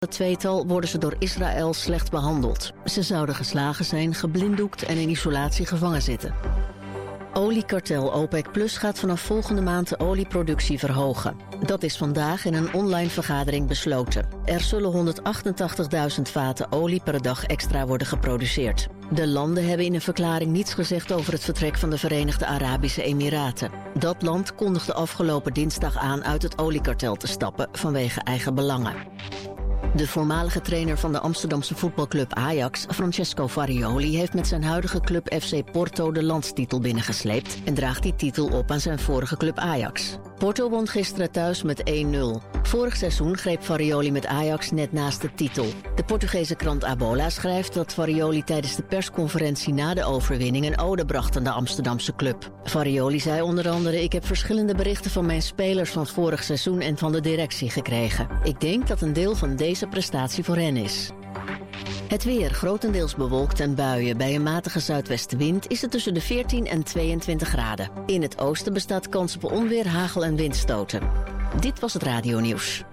Het tweetal worden ze door Israël slecht behandeld. Ze zouden geslagen zijn, geblinddoekt en in isolatie gevangen zitten. Oliekartel OPEC Plus gaat vanaf volgende maand de olieproductie verhogen. Dat is vandaag in een online vergadering besloten. Er zullen 188.000 vaten olie per dag extra worden geproduceerd. De landen hebben in een verklaring niets gezegd over het vertrek van de Verenigde Arabische Emiraten. Dat land kondigde afgelopen dinsdag aan uit het oliekartel te stappen vanwege eigen belangen. De voormalige trainer van de Amsterdamse voetbalclub Ajax, Francesco Farioli, heeft met zijn huidige club FC Porto de landstitel binnengesleept en draagt die titel op aan zijn vorige club Ajax. Porto won gisteren thuis met 1-0. Vorig seizoen greep Farioli met Ajax net naast de titel. De Portugese krant Abola schrijft dat Farioli tijdens de persconferentie na de overwinning een ode bracht aan de Amsterdamse club. Farioli zei onder andere: ik heb verschillende berichten van mijn spelers van vorig seizoen en van de directie gekregen. Ik denk dat een deel van deze prestatie voor hen is. Het weer grotendeels bewolkt en buien. Bij een matige zuidwestenwind is het tussen de 14 en 22 graden. In het oosten bestaat kans op onweer, hagel en windstoten. Dit was het radionieuws.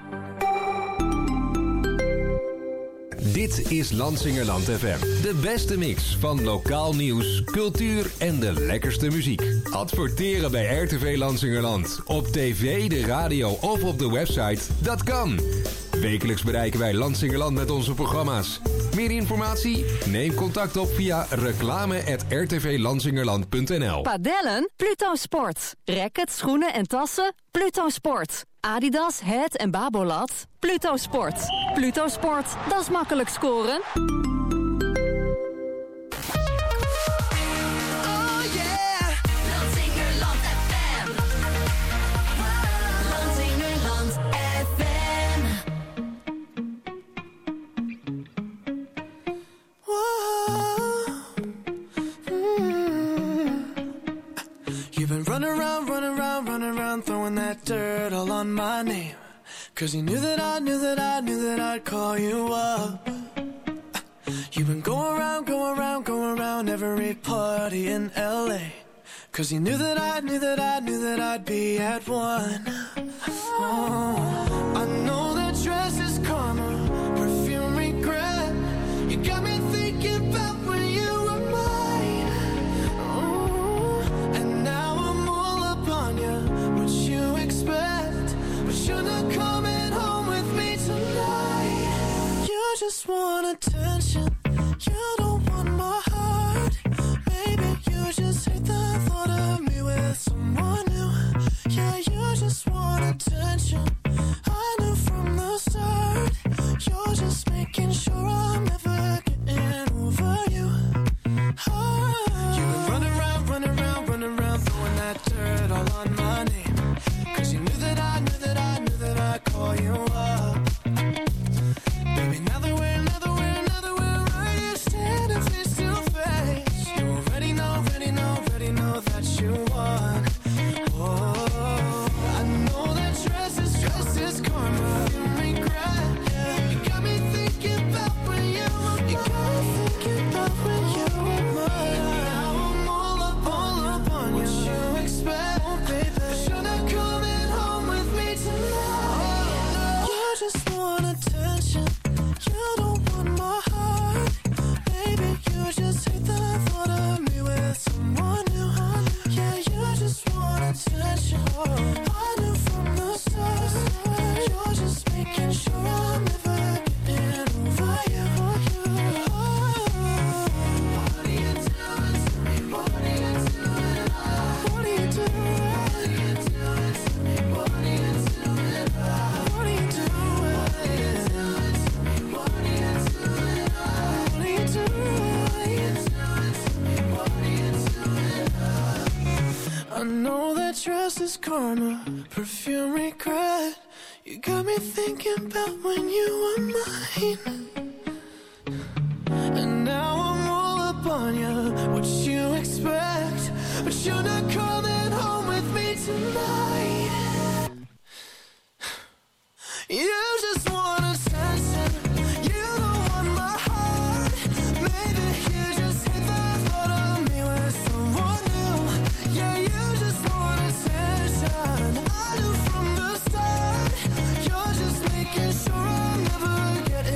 Dit is Lansingerland FM. De beste mix van lokaal nieuws, cultuur en de lekkerste muziek. Adverteren bij RTV Lansingerland. Op tv, de radio of op de website. Dat kan. Wekelijks bereiken wij Lansingerland met onze programma's. Meer informatie? Neem contact op via reclame@rtvlansingerland.nl. Padellen? Pluto Sport. Rackets, schoenen en tassen? Pluto Sport. Adidas, Het en Babolat? Pluto Sport. Pluto Sport, dat is makkelijk scoren. Running around, throwing that dirt all on my name. 'Cause you knew that I'd call you up. You've been going around every party in LA. 'Cause you knew that I'd be at one. Oh, I know that dress is karma, perfume regret. You got me thinking about when you were mine. Oh, and now I'm all up on you. What you expect? But you're not coming home with me tonight. You just want attention. You don't want my heart. Maybe you just hate the thought of me with someone new. Yeah, you just want attention. I knew from the start. You're just making sure I'm never getting over you. Oh. You've been running around, throwing that dirt all on my name. 'Cause you knew that I'd call you up. Baby, now that we're right here standing face to face, you already know that you won. Oh, I know that dress is karma, you regret. Yeah. You got me thinking about when you were mine. Now I'm all up on you. What you expect, oh, baby? But you're not coming home with me tonight. You just want attention. You don't want my heart. Maybe you just hate the thought of me with someone new. Yeah, you just want attention. I knew from the start. You're just making sure I'm never getting over you. What are you doing to me? What are you doing? What are you doing to me? What are you doing? What are you doing? What are you doing? What are you doing? I know that dress is karma, perfume regret. You got me thinking about when you were mine. And now I'm all up on you. What you expect? But you're not coming home with me tonight. You just want attention. You don't want my heart. Maybe you just hate the thought of me with someone new. Yeah, you just want attention. I knew from the start. You're just making sure I'm never getting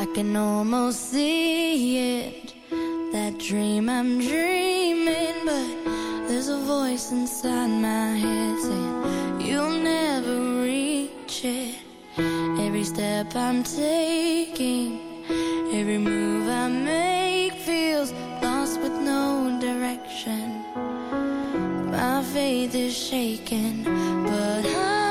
I can almost see it, that dream I'm dreaming, but there's a voice inside my head saying you'll never reach it. Every step I'm taking, every move I make feels lost with no direction. My faith is shaking, but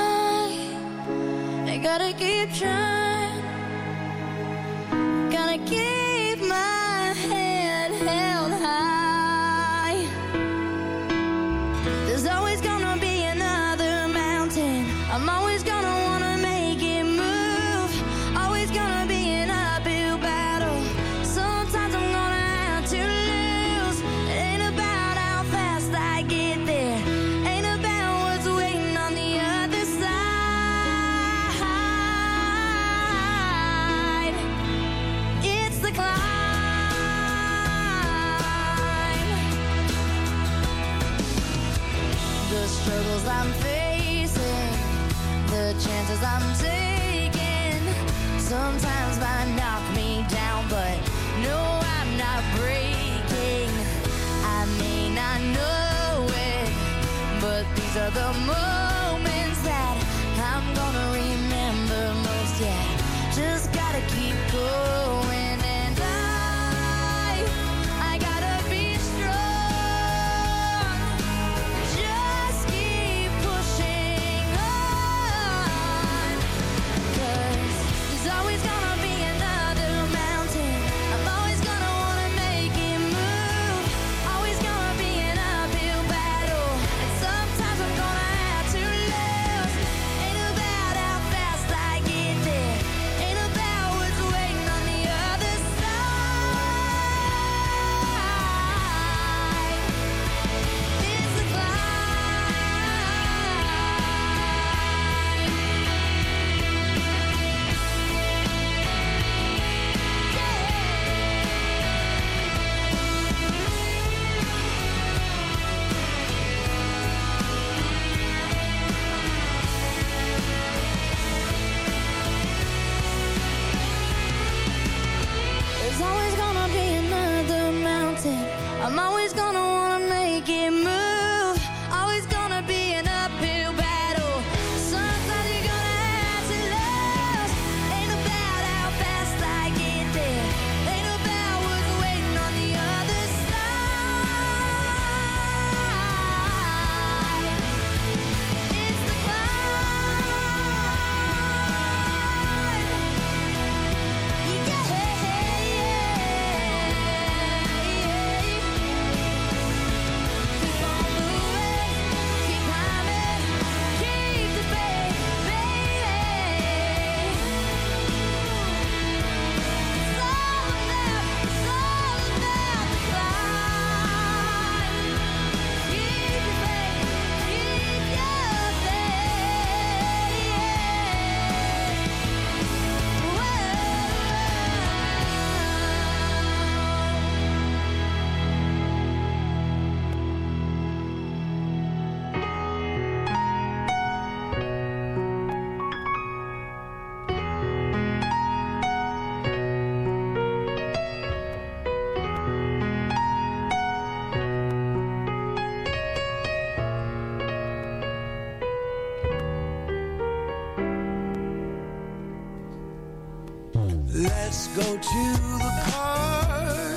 I gotta keep trying. Gotta keep my head held high. There's always gonna be another mountain. I'm always gonna wanna make it move. Always gonna be an uphill battle. Sometimes I'm gonna have to lose. It ain't about how fast I get there. Ain't about what's waiting on the other side. It's the climb. The struggles I'm facing, the chances I'm taking, sometimes might knock me down, but no, I'm not breaking. I may not know it, but these are the moments that I'm gonna remember most. Yeah, just gotta keep going, and I gotta be strong. Just keep pushing on, 'cause there's always gonna be another mountain. I'm always gonna wanna make it move. Always gonna be an uphill battle, and sometimes I'm gonna have to lose. Ain't about how fast I get there. Ain't about what's waiting on the other side. It's the There's always gonna be another mountain. I'm always gonna wanna make it move. Always gonna be an uphill battle. Sometimes you're gonna have to lose. Ain't about how fast I get there. Ain't about what's waiting on the other side. It's the climb. Keep on moving, keep climbing, keep the faith, baby. It's all about the climb. Keep the faith, keep your Let's go to the park.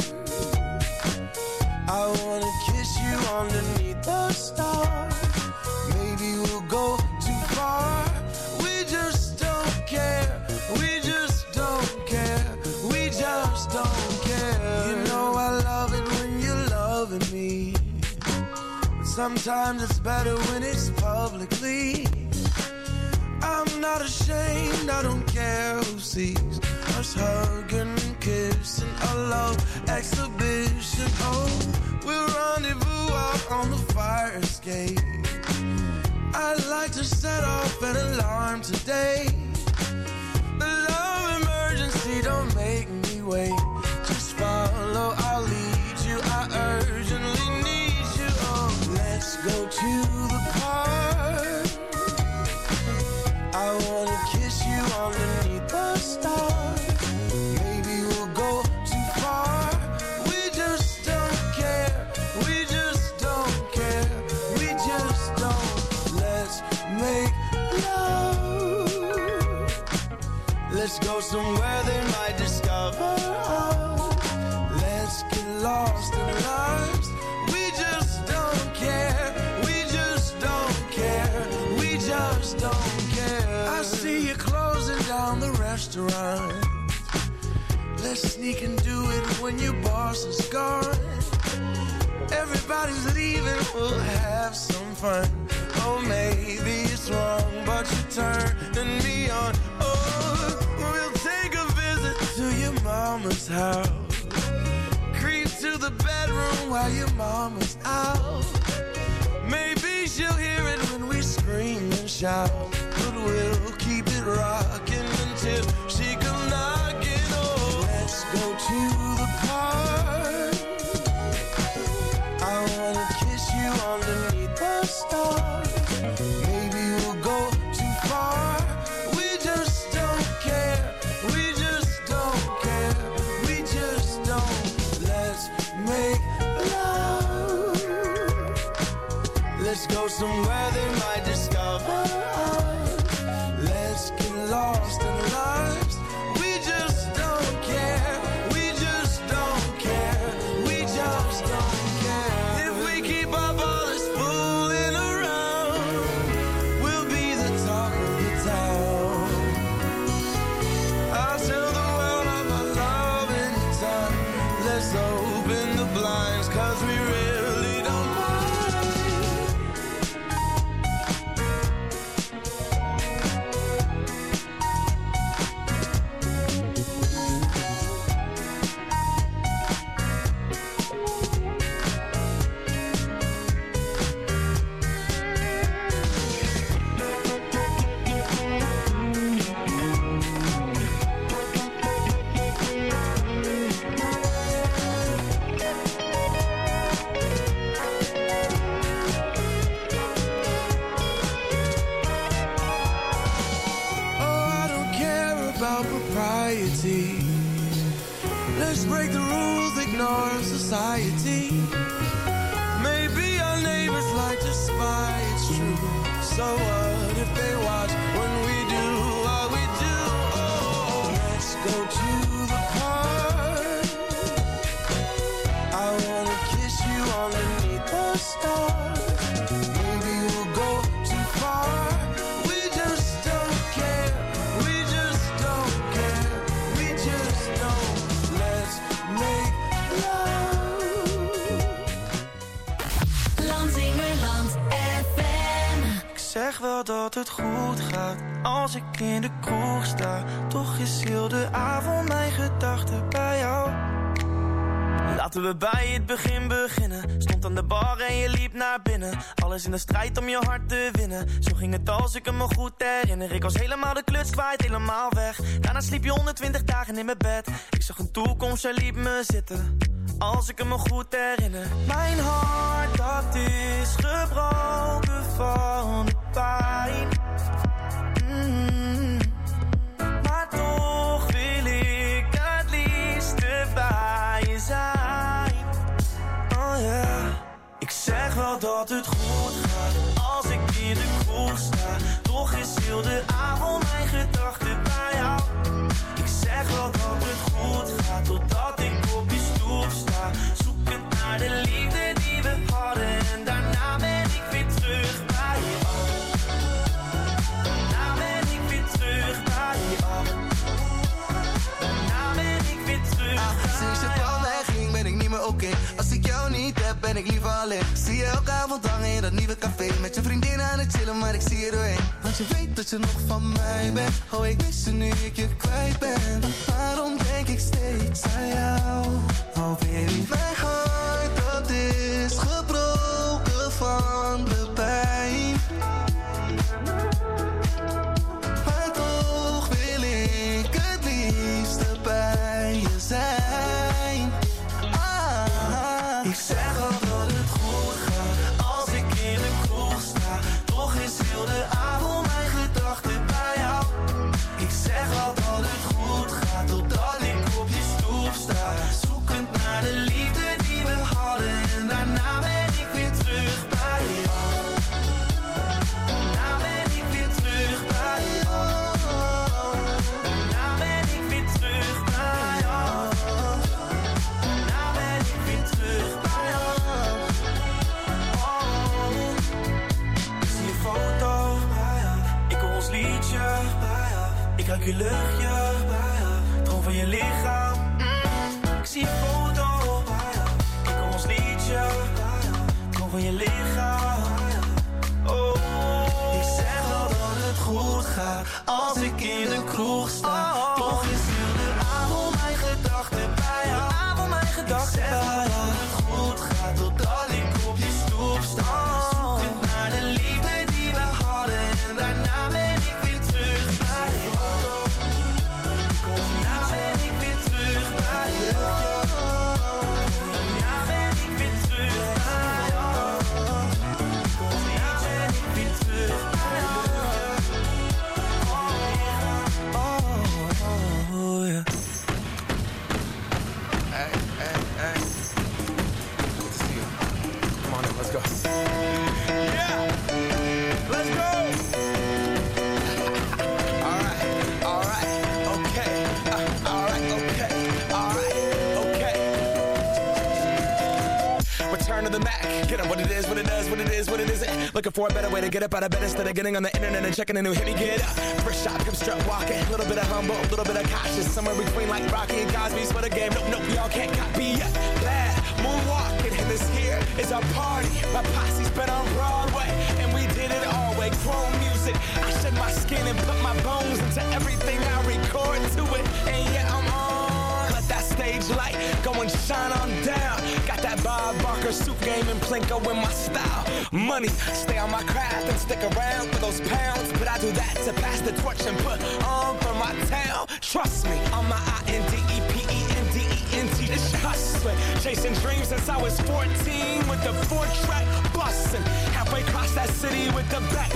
I wanna kiss you underneath the stars. Maybe we'll go too far. We just don't care. We just don't care. We just don't care. You know I love it when you're loving me, but sometimes it's better when it's publicly. I'm not ashamed, I don't care who sees us hugging and kissing, a love exhibition. Oh, we'll rendezvous out on the fire escape. I'd like to set off an alarm today. The love emergency, don't make me wait. Just follow, I'll lead you, I urgently need you. Oh, let's go to the park. I wanna kiss you underneath the stars. Maybe let's sneak and do it when your boss is gone. Everybody's leaving, we'll have some fun. Oh, maybe it's wrong, but you're turning me on. Oh, we'll take a visit to your mama's house. Creep to the bedroom while your mama's out. Maybe she'll hear it when we scream and shout. But we'll keep it rocking until she comes knocking. Oh, let's go to the park. I wanna kiss you underneath the stars. Maybe we'll go too far. We just don't care. We just don't care. We just don't. Let's make love. Let's go somewhere they might discover us. Let's get lost in lives. We just don't care. We just don't care. We just don't care. If we keep up all this fooling around, we'll be the talk of the town. I'll tell the world of my love in time. Let's open the blinds, 'cause we really don't mind. Let's break the rules, ignore society. Maybe our neighbors like to spy, it's true. So what if they watch when we do what we do? Oh, let's go to the park. I wanna kiss you underneath the stars. Maybe we'll go too far. We just don't care. We just don't care. We just don't. Let's make love. Lansingerland FM. Ik zeg wel dat het goed gaat als ik in de kroeg sta. Toch is heel de avond mijn gedachten bij jou. Laten we bij het begin beginnen. Stond aan de bar en je liep naar binnen. Alles in de strijd om je hart te winnen. Zo ging het als ik me goed herinner. Ik was helemaal de kluts kwijt, helemaal weg. Daarna sliep je 120 dagen in mijn bed. Ik zag een toekomst, jij liep me zitten. Als ik me goed herinner. Mijn hart, dat is gebroken van de pijn. Maar toch wil ik het liefste bij je zijn. Oh yeah. Ik zeg wel dat het goed gaat als ik in de kroeg sta. Toch is heel de avond mijn gedachten bij jou. Ik zeg wel dat het goed gaat totdat ik op je stoep sta. Zoekend naar de liefde die we hadden. En daarna ben ik weer terug bij je af. Daarna ben ik weer terug bij je af. Daarna ben ik weer terug bij je Sinds je van mij ging ben ik niet meer oké. Als ik jou niet heb ben ik liever alleen. Zie je elke avond hangen in dat nieuwe café. Met je vriendin aan het chillen maar ik zie je doorheen. Want je weet dat je nog van mij bent. Oh ik mis je nu ik je kwijt ben. Waarom denk ik steeds aan jou? Oh baby mijn hart dat is gebroken van de pijn. Maar toch wil ik het liefste bij je zijn. Ik zeg al dat het goed gaat als ik in de kroeg sta. Toch is heel de avond mijn gedachten bij jou. Ik zeg al dat het goed gaat totdat ik op je van je lichaam. Oh, ik zeg wel dat het goed gaat als ik in de kroeg sta. Toch is heel de avond mijn gedachten bij jou. Ik zeg wel dat het goed gaat totdat ik op je stoep sta. Zoekend naar de liefde die we hadden en daarna ben ik weer terug bij jou. Daarna ben ik weer terug bij jou. Daarna ben ik weer terug bij jou. Daarna ben ik weer terug bij jou. Oh, yeah. Hey. Good to see you. Come on in, let's go. Yeah! Let's go! Alright, okay. Okay. Return to the Mac. Get up what it is, what it does, what it is, what it isn't. Looking for a better way to get up out of bed instead of getting on the internet and checking a new hit. Me get up. First shot, come strut walking. A little bit of humble, a little bit of cautious. Somewhere between like Rocky and Cosby's for the game. Nope, y'all can't copy yet. Bad moonwalking, and this here is our party. My posse's been on Broadway, and we did it all way. Chrome music. I shed my skin and put my bones into everything I record to it. And yeah, I'm on. Let that stage light go and shine on down. Got that Bob Barker suit game and Plinko in my style. Money, stay on my craft and stick around for those pounds. But I do that to pass the torch and put on for my town. Trust me, I'm my INDEPENDENT. It's hustling, chasing dreams since I was 14 with the 4-track bustin'. Halfway across that city with the back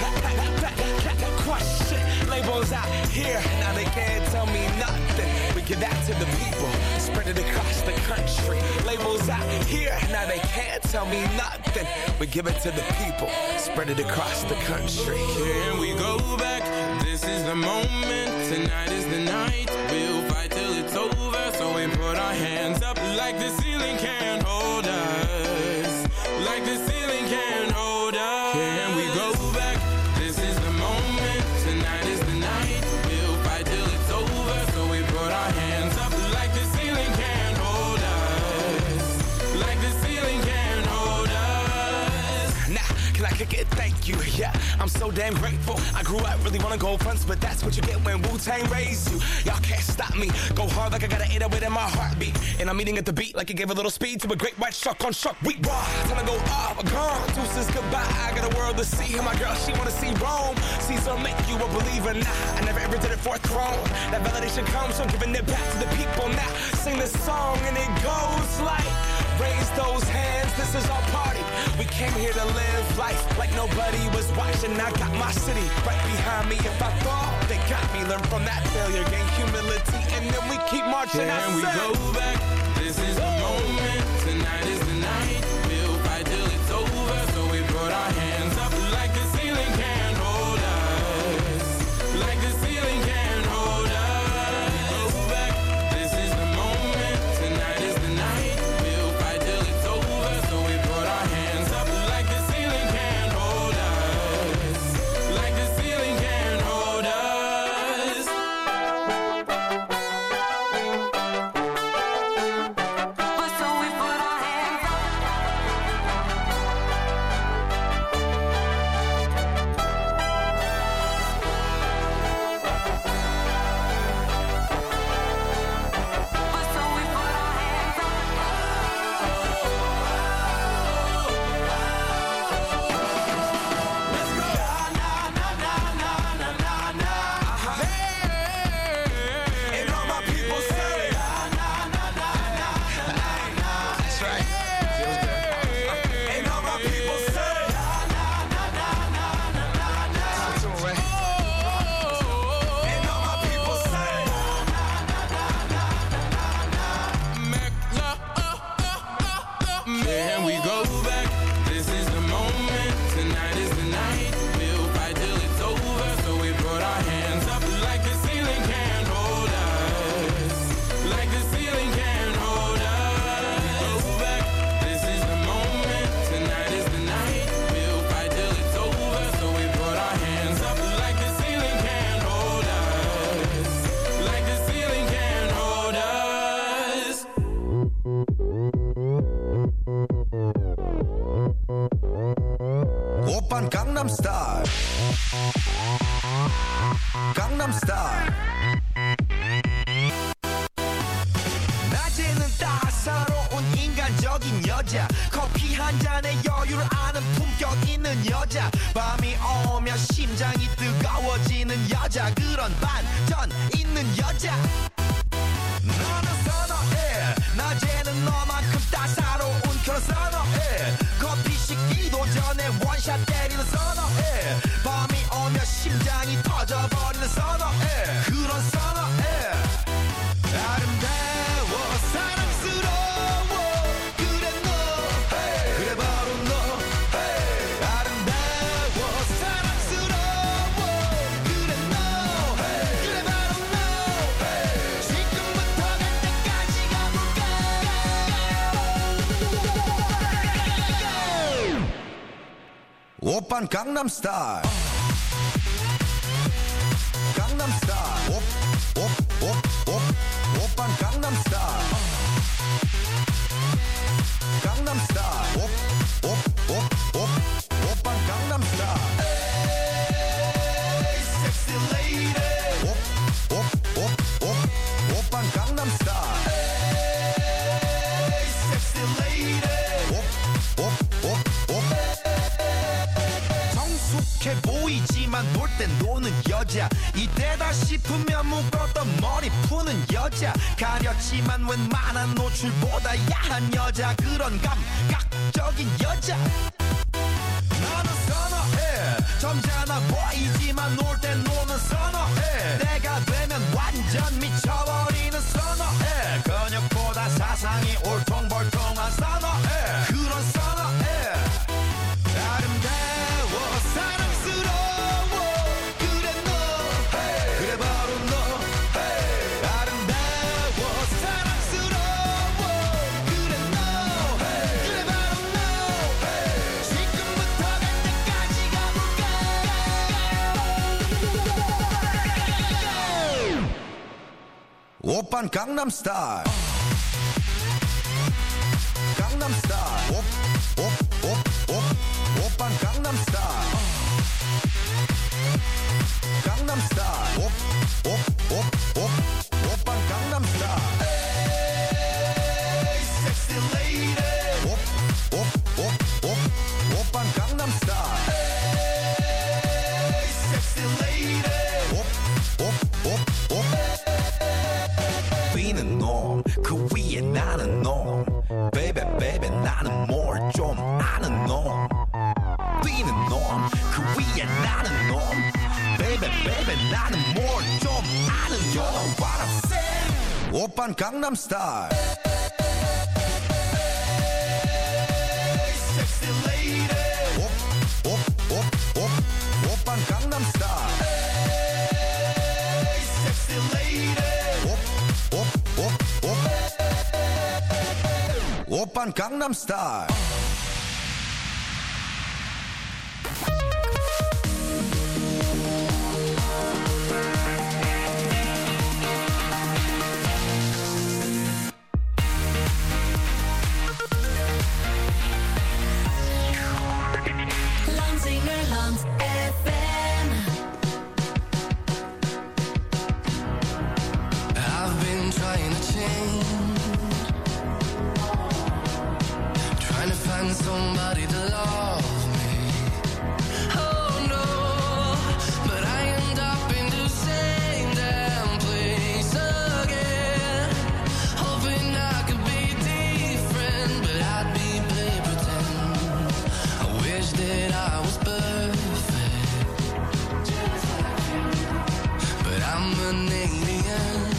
crush shit. Labels out here, now they can't tell me nothing. We give that to the people, spread it across the country. Labels out here, now they can't tell me nothing. We give it to the people, spread it across the country. Here we go back, this is the moment. Tonight is the night, we'll fight till it's over. So we put our hands up like the ceiling can't hold us. Like the ceiling can't hold us. Can we go back? This is the moment. Tonight is the night. We'll fight till it's over. So we put our hands up like the ceiling can't hold us. Like the ceiling can't hold us. Nah, can I kick it? Thank you, yeah. I'm so damn grateful. I grew up really wanna go fronts, but that's what you get when Wu-Tang raised you. Y'all can't stop me. Go hard like I got an 808 in my heartbeat. And I'm eating at the beat like it gave a little speed to a great white shark on shark. We raw. Time to go off, gone. Deuces goodbye. I got a world to see. And my girl, she wanna see Rome. Caesar make you a believer. Nah, I never ever did it for a throne. That validation comes from giving it back to the people. Now sing this song and it goes like, raise those hands, this is our party. We came here to live life like nobody was watching. I got my city right behind me. If I fall, they got me. Learn from that failure, gain humility, and then we keep marching. Can we go back? This is the moment. Tonight is the night. We'll fight till it's over. So we put our hands up like the ceiling can't hold us. Like the ceiling can't hold us. Go back. This is the moment. Tonight is the night. We'll fight till it's over. So we put our hands up like the ceiling can't hold us. Like the ceiling can't hold us. 낭만적인 여자 커피 한 잔에 여유를 아는 품격 있는 여자 밤이 오면 심장이 뜨거워지는 여자 그런 반전 있는 여자 너는 선어해 낮에는 너만큼 따사로운 그런 선어해 커피 식기도 전에 원샷 때리는 선어해 밤이 오면 심장이 터져버리는 선어해 그런 선어해 아름다워 사랑스러워 그래 너 hey. 그래 바로 너 hey. 아름다워 사랑스러워 그래 너 hey. 그래 바로 너 hey. 지금부터 갈 때까지 가볼까 오빤 강남스타일 강남스타일 오빤 강남스타일 강남스타일 오빤 강남스타일 에이 섹시 레이디 오빤 강남스타일 에이 섹시 레이디 성숙해 보이지만 놀 땐 노는 여자 이때다 싶으면 묶었던 머리 푸는 여자 가렸지만 웬만한 노출보다 야한 여자 그런 감각적인 여자 나는 선어해 점잖아 보이지만 놀 땐 노는 선어해 내가 되면 완전 미쳐버리는 선어해 근육보다 사상이 올통벌통한 선어해 그런 선어해 아름다워 사랑스러워 그래 너 hey. 그래 바로 너 hey. 아름다워 사랑스러워 그래 너 hey. 그래 바로 너 hey. 지금부터 갈 때까지 가볼까 오빤 강남스타일 강남스타일 오빤 강남스타일 강남스타일 오빤 강남스타일 에이 섹시 레이디 오빤 강남스타일 에이 섹시 레이디 B는 놈 그 위에 나는 놈 Baby baby 나는 뭘 좀 아는 놈 B는 놈 그 위에 나는 놈 Baby baby 나는 뭘 좀 아는 놈 You know what I'm saying 오빤 강남스타일 Sexy lady 오빤 강남스타일 Sexy lady 오빤 강남스타일 somebody to love me. Oh no, but I end up in the same damn place again. Hoping I could be different, but I'd be play pretend. I wish that I was perfect, but I'm an alien.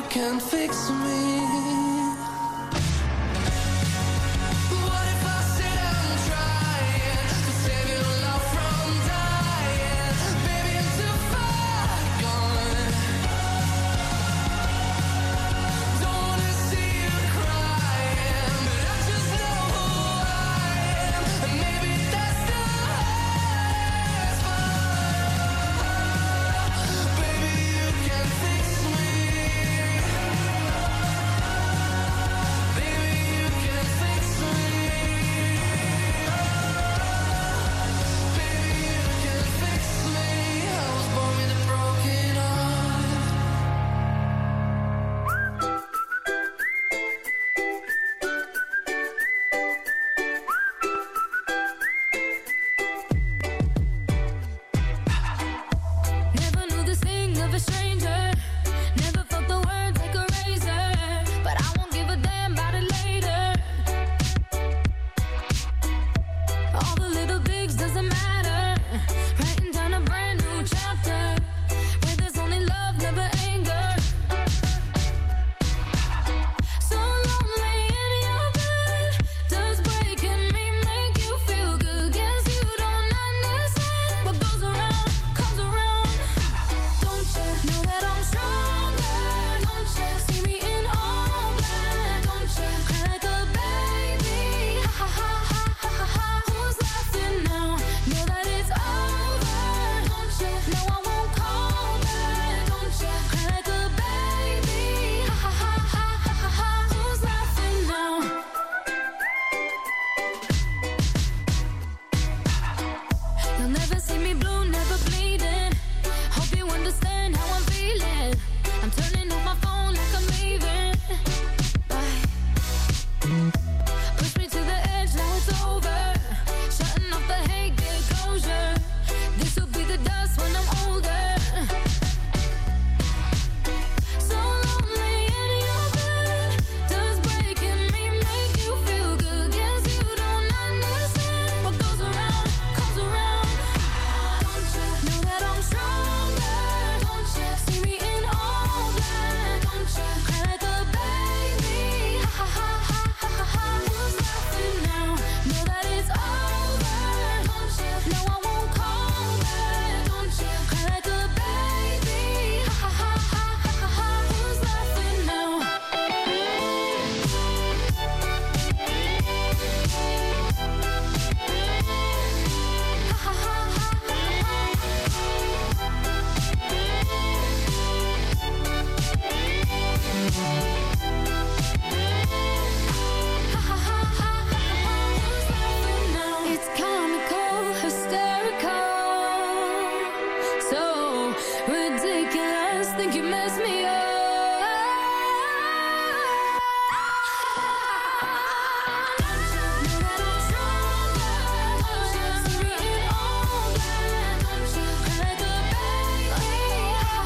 can't fix me. What if I sit and try to save your love from dying? Baby, I'm too far gone. Don't wanna see you crying, but I just know who I am, and maybe that's the hardest part. Baby, you can fix me. Baby, you can fix me. Baby, you can fix me. I was born with a broken heart. Never knew the sting of a stranger. Never felt the words like a razor. But I won't give a damn about it later. All the little things doesn't matter. Writing down a brand new chapter where there's only love, never anger. So lonely in your bed. Does breaking me make you feel good? Guess you don't understand. What goes around comes around. Don't you know that I'm stronger? Don't you see me in all black? Don't you cry like a baby? Ha ha ha ha ha ha. Who's laughing now? Know that it's over. Don't you know I won't call back? Don't you cry like a baby? Ha ha ha ha ha ha. Who's laughing now? You'll never see me blue, never bleeding. Hope you understand how I'm feeling. I'm turning off my phone like I'm leaving. Bye. Push me to the edge, now it's over. Shutting off the hate, get closure. This will be the dust when I'm older. So lonely in your bed. Does breaking me make you feel good? Guess you don't understand. What goes around comes around. Don't you know that I'm stronger? Don't you see me in all black? Don't you cry like a baby? Ha ha ha ha ha ha. Who's laughing now? Know that it's over. Don't you know I won't call back? Don't you cry like a baby? Ha ha ha ha ha ha. Who's laughing now? Ha ha It's comical, hysterical, so ridiculous. Think you messed me up. Know that I'm stronger. Don't you see me in all black? Don't you cry like a baby?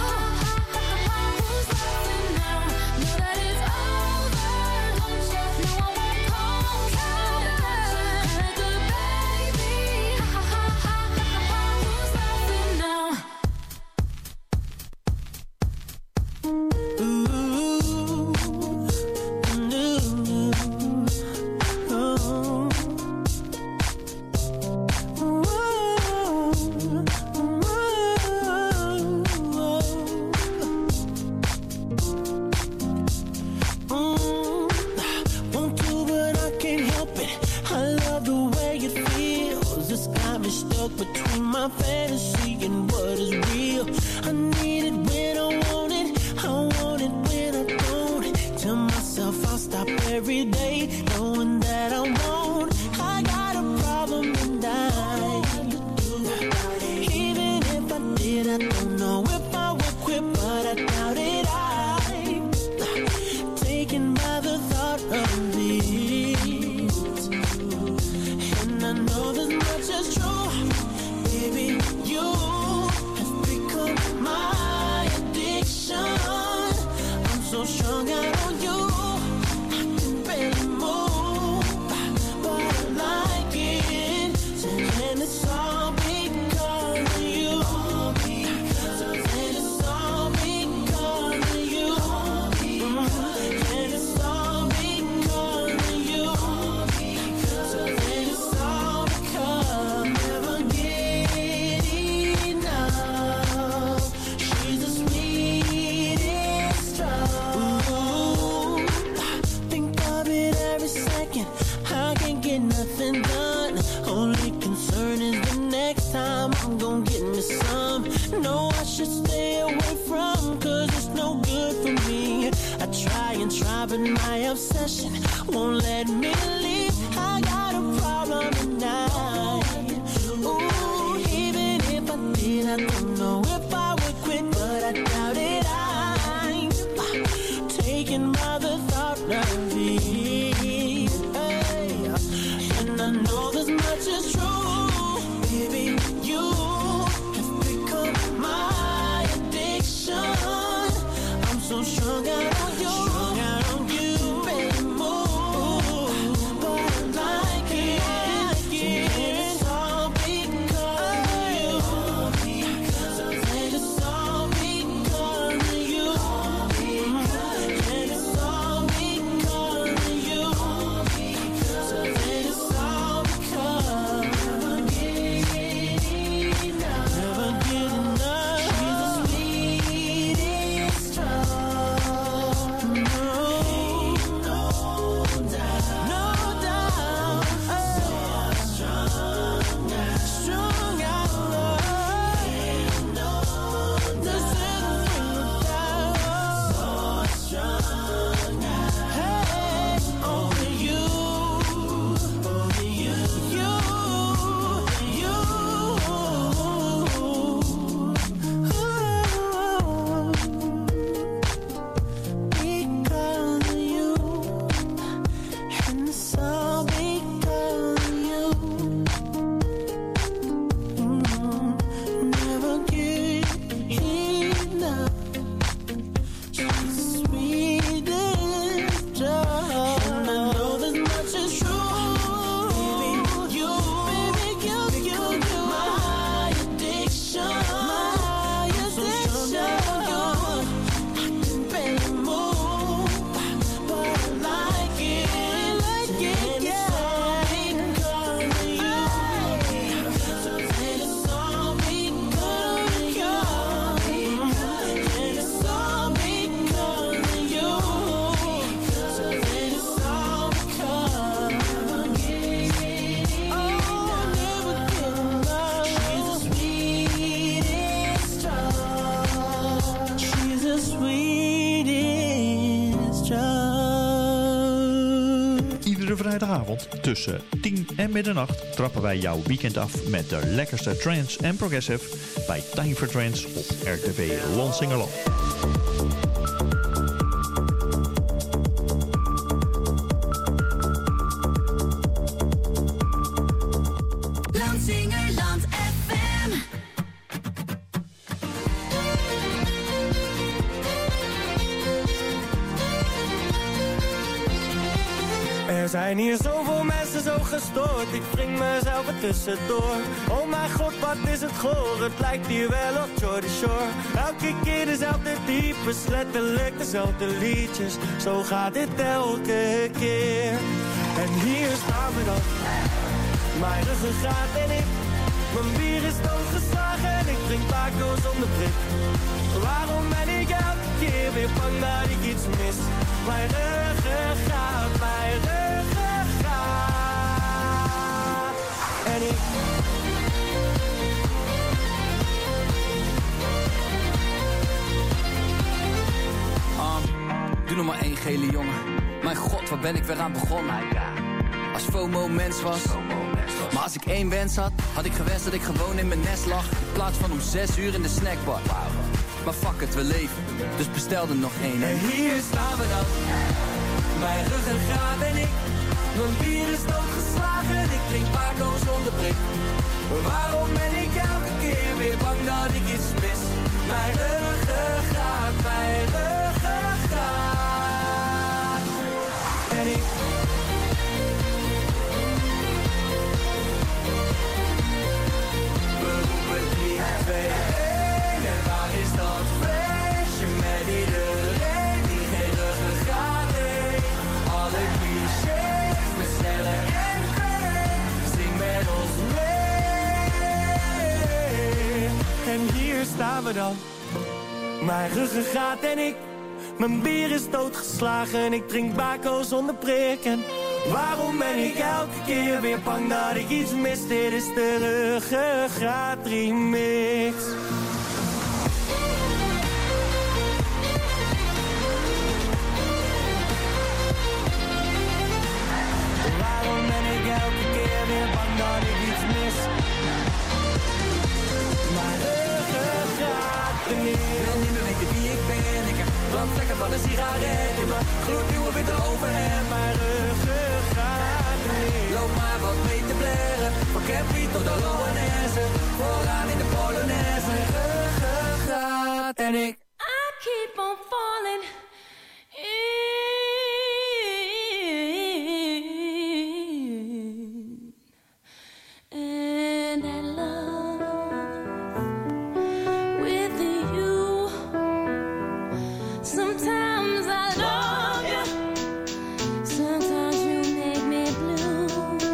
Who's laughing now? Know that it's over. Don't you know I won't call back? Cry like a baby. Who's laughing now? Want to, but I can't help it. I love the way it feels. It's got me stuck between my fantasy and what is real. I need it when I want it. I want it when I don't. Tell myself I'll stop every day, knowing that I won't. I got a problem and even if I did, I don't know if I would quit, but I doubt it. I'm taken by the thought of it, and I know this much is true. Baby, you have become my addiction. I'm so strung out on you, I can barely move, but I like it, and it's all because of you. And it's all because of you. try, but my obsession won't let me leave. I got a problem tonight. Ooh, even if I did, I don't know if I would quit, but I doubt it. I'm taken by the thought of it. Hey, and I know this much is true. Baby, you have become my addiction. I'm so strung out on you. Strung out on you, baby, move. But I like it. It's all because of you. So let it's all because of you. And it's all because of you. So let it's all because never get enough. She's the sweetest drug. No doubt. No doubt. Strung out love. This is the thing without. Hey, only you. Only you. Because of you, and it's all because of you. Never get enough. She's the sweetest drug. And I know this much is true. Baby, you my addiction. My addiction. I can barely move, but I like it. And it's all because of you. So let it's all because of you. And it's all because of you. So let it's all because never get enough. She's the sweetest drug. She's the sweetest drug. Iedere vrijdagavond tussen 10 en middernacht trappen wij jouw weekend af met de lekkerste trance en progressive bij Time for Trance op RTV Lansingerland. Lansingerland FM. Er zijn hier zoveel mensen zo gestoord, ik wring mezelf er tussendoor. Oh mijn god, wat is het goor, het lijkt hier wel op Jordy Shore. Elke keer dezelfde types, letterlijk dezelfde liedjes. Zo gaat dit elke keer. En hier staan we dan, mijn ruggengraat en ik. Mijn bier is doodgeslagen en ik drink Paco zonder prik. Waarom ben ik elke keer weer bang dat ik iets mis? Mijn ruggengraat, mijn ruggengraat. En ik... Doe nog maar één gele jongen. Mijn god, waar ben ik weer aan begonnen? Als FOMO mens was. Maar als ik één wens had, had ik gewenst dat ik gewoon in mijn nest lag. In plaats van om 6 uur in de snackbar. Maar fuck het, we leven, dus bestel er nog één. En hier staan we dan, mijn ruggengraat en ik. Mijn bier is doodgeslagen, ik drink Paco zonder prik. Waarom ben ik elke keer weer bang dat ik iets mis? Mijn ruggengraat, mijn ruggengraat. En ik... We roepen 3, 2, 1 en waar is dat feestje met iedereen die geen ruggengraat heeft? Alle clichés met Snelle en Veen, zing met ons mee. En hier staan we dan, mijn ruggengraat en ik. Mijn bier is doodgeslagen, ik drink Baco zonder prik. En waarom ben ik elke keer weer bang dat ik iets mis? Dit is de Ruggengraat remix. ben weer bang dat ik iets mis. Mijn ruggengraat niet. Ik wil niet meer weten wie ik ben. Ik heb brandvlekken van een sigaret in mijn gloednieuwe witte overhemd. Mijn ruggengraat niet. Loop maar wat mee te blaren. Van Campy tot de Loanesse. Vooraan in de Polonaise. Mijn ruggengraat en ik. I keep on falling in and love with you. Sometimes I love you, sometimes you make me blue.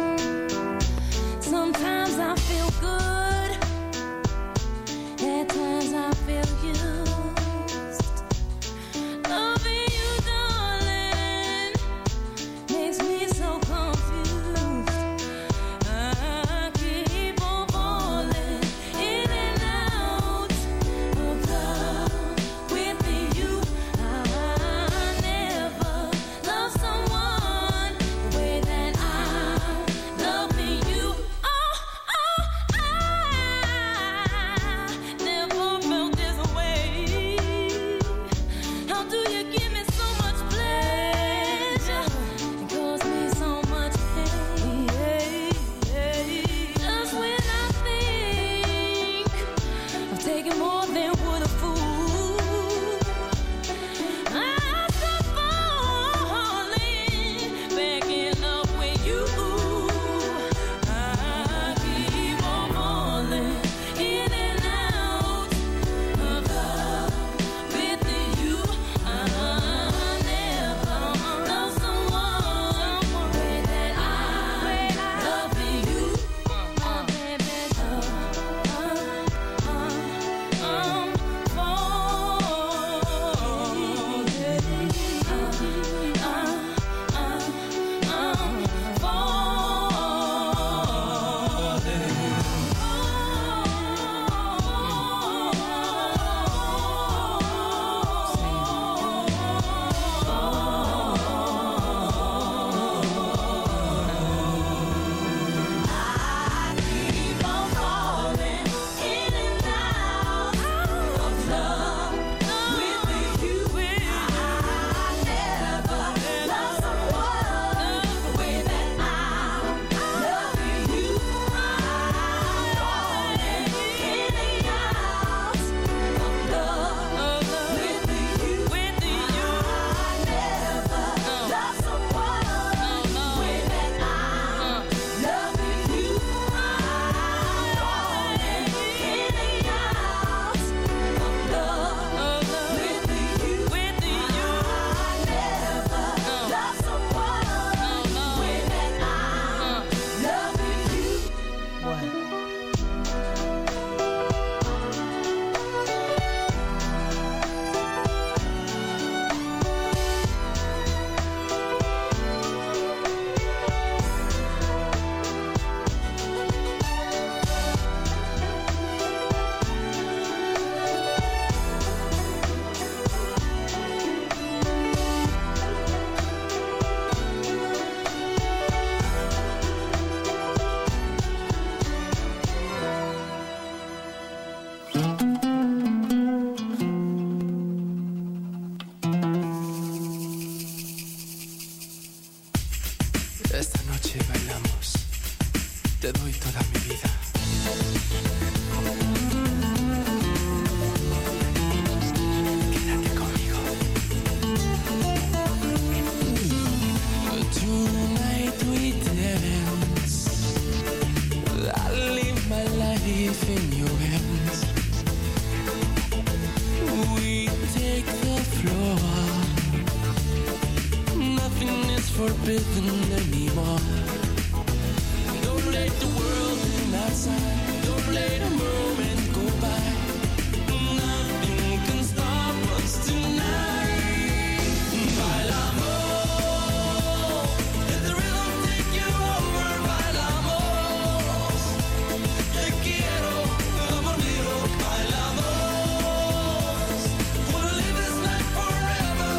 Sometimes I feel good, at times I feel used. Loving you, darling, makes me so confused. I keep on falling in and out of love with you. I never loved someone the way that I'm loving you. Oh, I never felt this way. How do you give me so much pleasure and cause me so much pain? Just when I think I'm taking more than would a fool, I start falling back in love with you. I keep on falling in and out of love with you. I never loved someone the way that I love you. Oh, baby, keep on falling in and out of love with you. I never loved someone the way that I'm loving you. I'm falling in and out of love with you. I never loved someone the way that I'm loving you. I'm falling in and out of love with you. I never loved someone the way that I'm loving you. Esta noche bailamos, te doy toda mi vida. Quédate conmigo. Tonight we dance. I live my life in your hands. We take the floor. Nothing is forbidden anymore. Don't let the world in outside. Don't let a moment go by. Nothing can stop us tonight. Bailamos. Let the rhythm take you over. Bailamos. Te quiero, amor mío. Bailamos. Wanna live this night forever.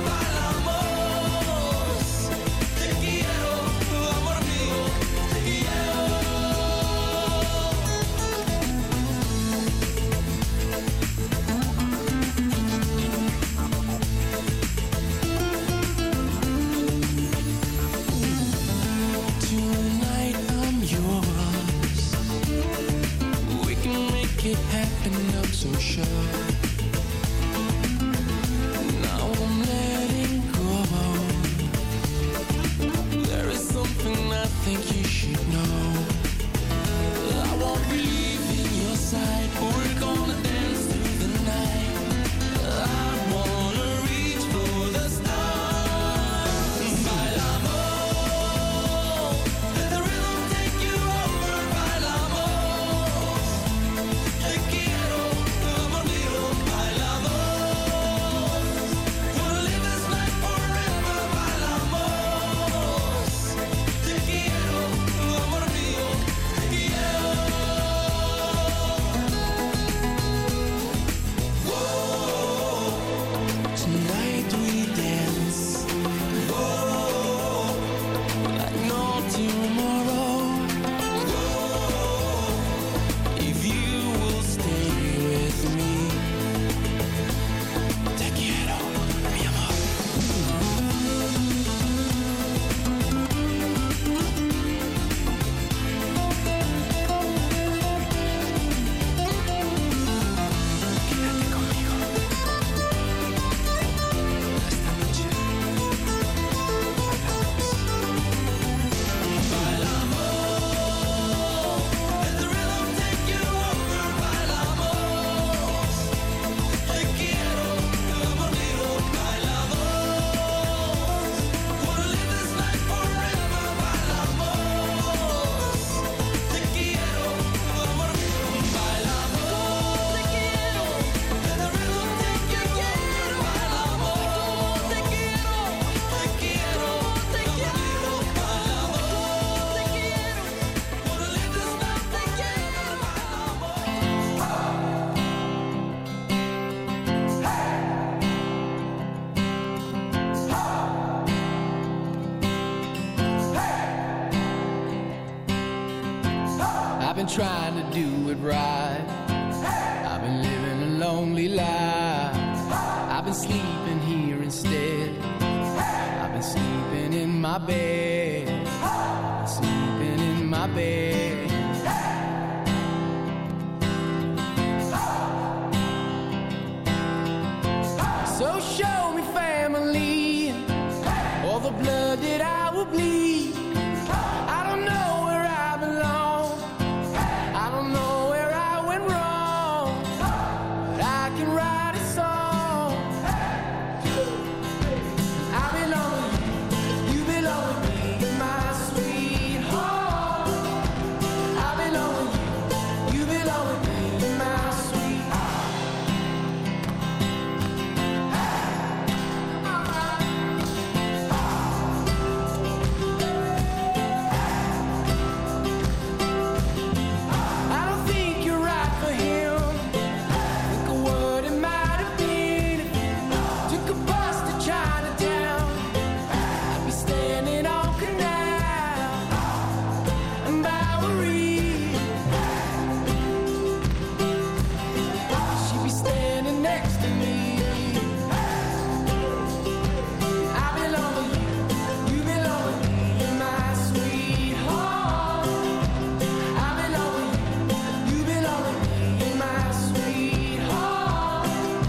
Bailamos. Te quiero, amor mío. Te quiero. been trying to do it right. I've been living a lonely life. I've been sleeping here instead. I've been sleeping in my bed. Sleeping in my bed. So show me family, all the blood that I will bleed. I don't know where I belong. I don't know where I went wrong. But I can write a song. I belong with you, you belong with me, my sweetheart. I belong with you, you belong with me, my sweetheart. I don't think you're right for him. Think of what it might have been. Took a bus to Chinatown. I'd be standing on Canal and Bowery. She'd be standing next to me. I belong with you, you belong with me, my sweetheart. I belong with you, you belong with me, my sweetheart.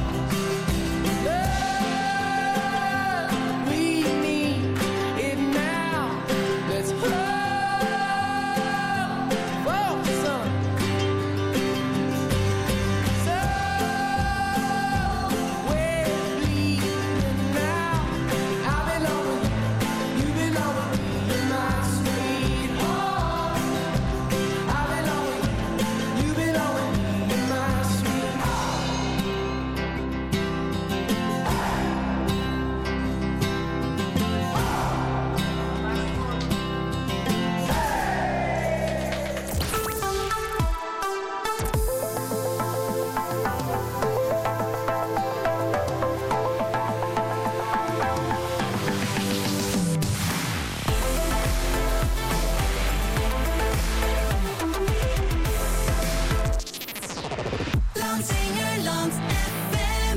Love, we need it now. Let's hope for some. So we're bleeding now. I belong with you, you belong with me, my sweetheart. I belong with you, you belong with me, my sweetheart. Lansingerland FM.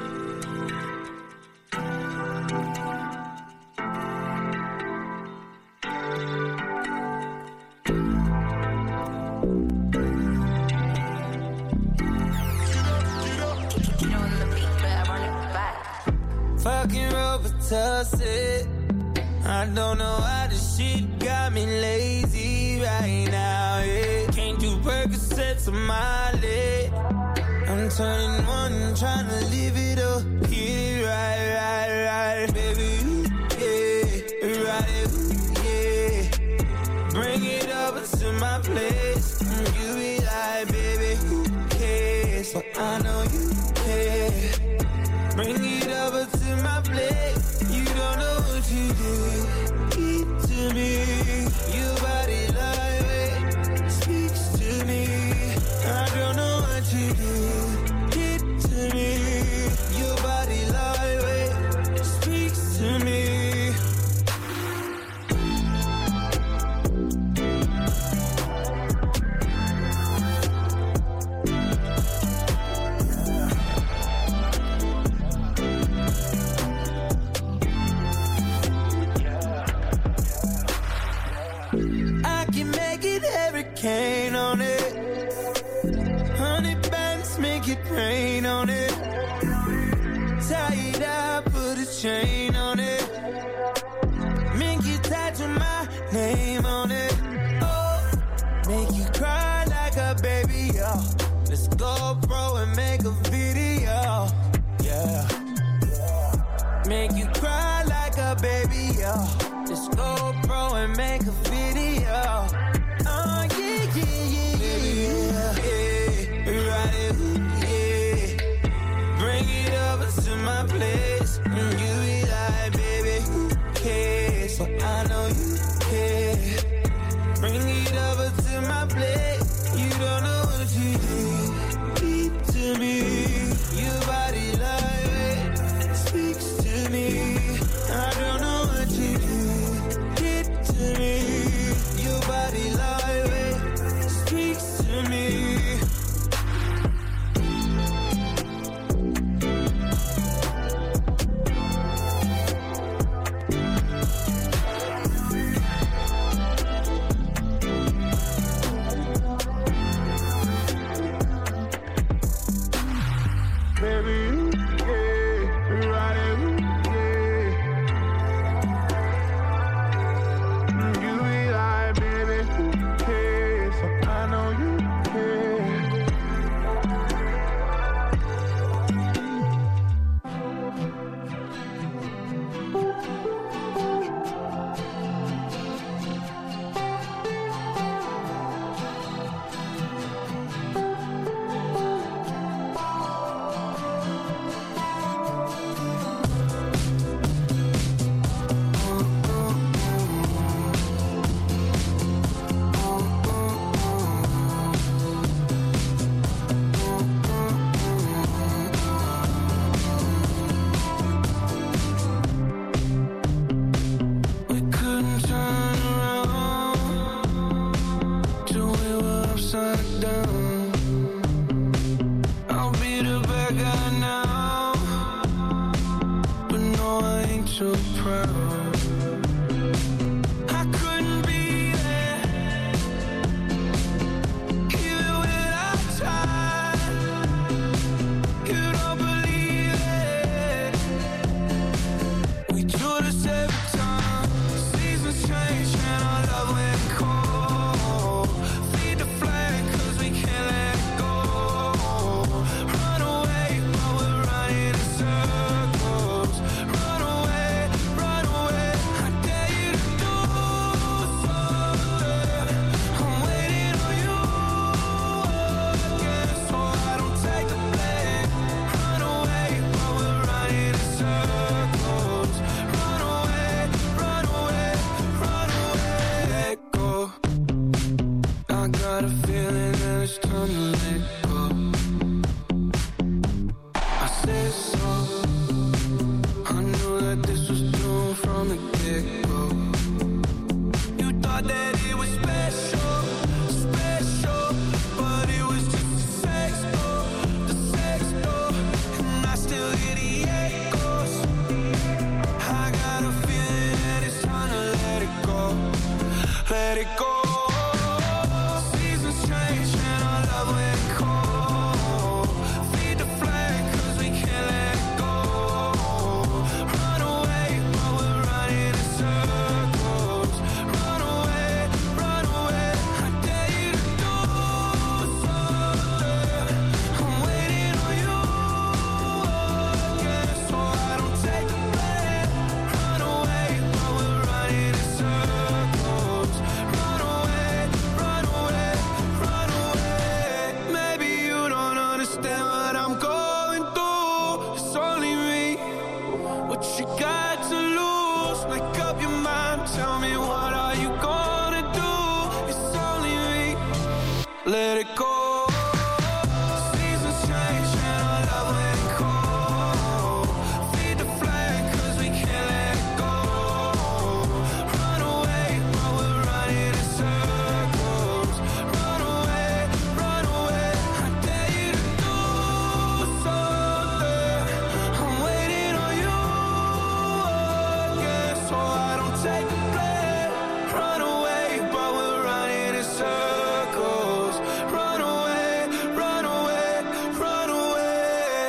Fucking Robitussin. I don't know why this shit got me lazy right now, yeah. Can't do Percocets on my leg. I'm turning one, trying to live it up. Get it right, baby, yeah. Right, yeah. Bring it over to my place. You be like, baby, who cares? But I know you care. Bring it over to my place. You don't know what you did. Keep to me. Your body lightweight speaks to me. I don't know what you did. Get to me. Your body lightweight speaks to me. I can make it hurricane on it. 100 bands make it rain on it. Tie it up, put a chain on it. Make you tattoo my name on it. Oh, make you cry like a baby, oh. Let's go, bro, and make a video, yeah. Make you cry like a baby, oh. Let's go, bro, and make a video. Oh, yeah, yeah, right, yeah. Bring it over to my place. And you be like, baby, who cares? But I know you care. Bring it over to my place. You don't know what you did. Keep to me. Your body lightweight speaks to me. I don't know what you do. Get to me. Your body lightweight speaks it go. You thought that it was special, special, but it was just the sex door, and I still hear the echoes. I got a feeling that it's time to let it go, let it go. Seasons change and our love went cold. Feed the flag 'cause we can't let it go. Run away, but we're running in circles. Run away, run away. I dare you to do something. I'm waiting on you again, so I don't take the blame. Run away, but we're running in circles. Run away, run away, run away. Maybe you don't understand what I'm going through. It's only me. What you got to lose? Make up your mind. Tell me, what are you gonna do? It's only me. Let it go. Seasons change and our love went cold. Feed the flag 'cause we can't let it go. Run away, but we're running in circles. Run away, run away. I dare you to do something. I'm waiting on you again, so I don't take the blame. Run away, but we're running in circles. Run away, run away, run away.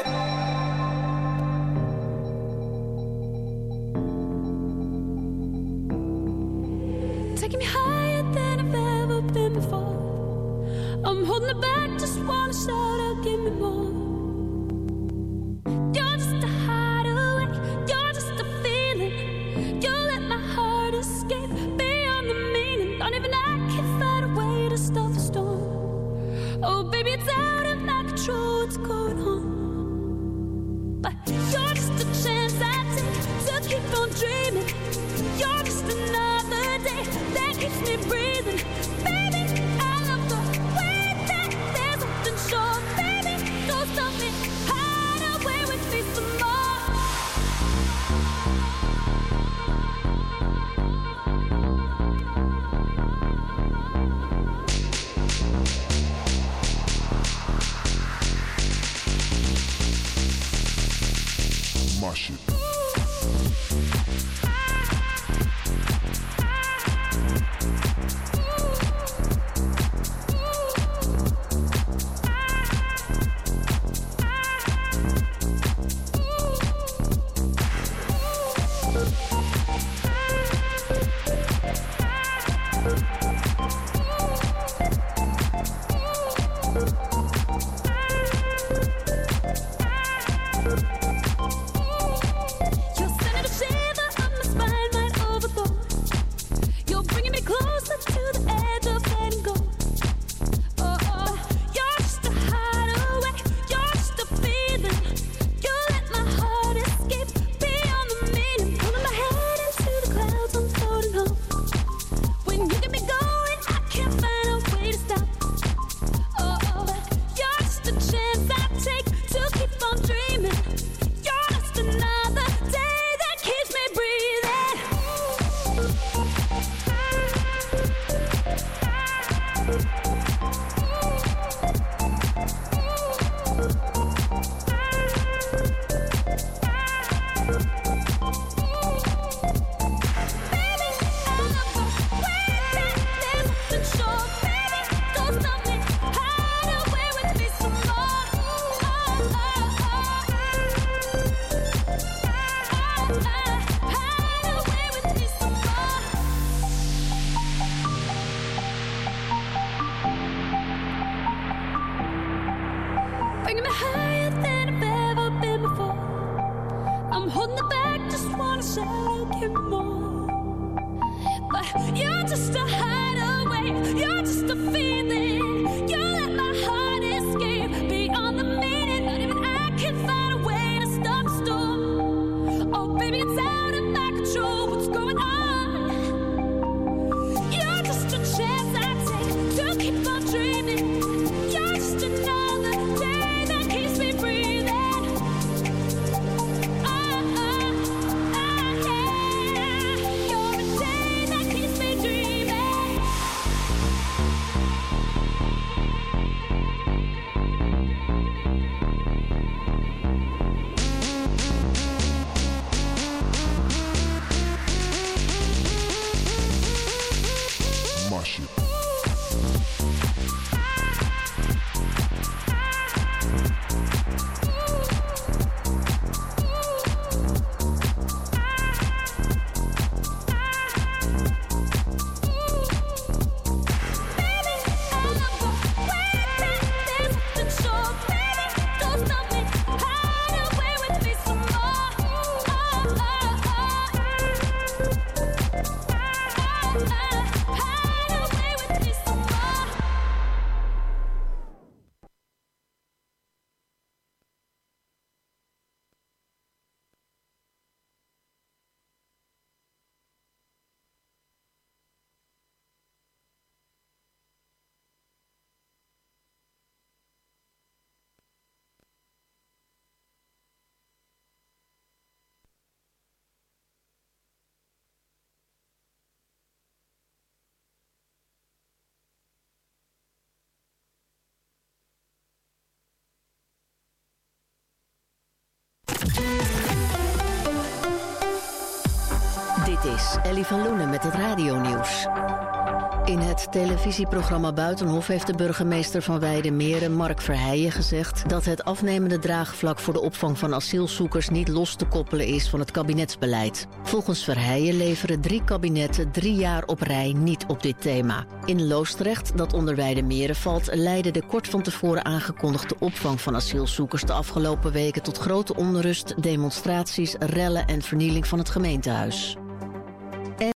Taking me higher than I've ever been before. I'm holding it back, just wanna shout out, give me more. You're just a hideaway, you're just a feeling. You let my heart escape beyond the meaning. Not even I can find a way to stop the storm. Oh baby, it's out of my control, what's going on? But you're just a chance I take to keep on dreaming. You're just another day that keeps me breathing. Baby, I love the way that there's nothing short. Baby, don't stop me, hide away with me some more. My shit. You're sending a shiver up my spine, right overboard. You're bringing me closer to the edge of letting go. Oh, oh, you're just a hideaway, you're just a feeling. You let my heart escape beyond the meaning. Pulling my head into the clouds, I'm floating home. When you get me going, I can't find a way to stop. Oh, oh, you're just a chance I take to keep on dreaming. You're just another day that keeps me breathing. Baby, I love the way that there's nothing short. Baby, don't stop me, hide away with me some more. Hide away with me some more. Bringing me higher than I've ever been before. I'm holding it back, just wanna shout out, give me more. But you're just a hideaway, you're just a feeling. You let my heart escape beyond the meaning. Not even I can find a way to stop the storm. Oh baby, it's out of my control, what's going on? You're just a chance I take to keep on dreaming. You're just another day that keeps me breathing. Oh, oh, oh, yeah. Dit is Ellie van Loenen met het radionieuws. In het televisieprogramma Buitenhof heeft de burgemeester van Weidemeren, Mark Verheijen, gezegd dat het afnemende draagvlak voor de opvang van asielzoekers niet los te koppelen is van het kabinetsbeleid. Volgens Verheijen leveren 3 kabinetten 3 jaar op rij niet op dit thema. In Loosdrecht, dat onder Weidemeren valt, leidde de kort van tevoren aangekondigde opvang van asielzoekers de afgelopen weken tot grote onrust, demonstraties, rellen en vernieling van het gemeentehuis.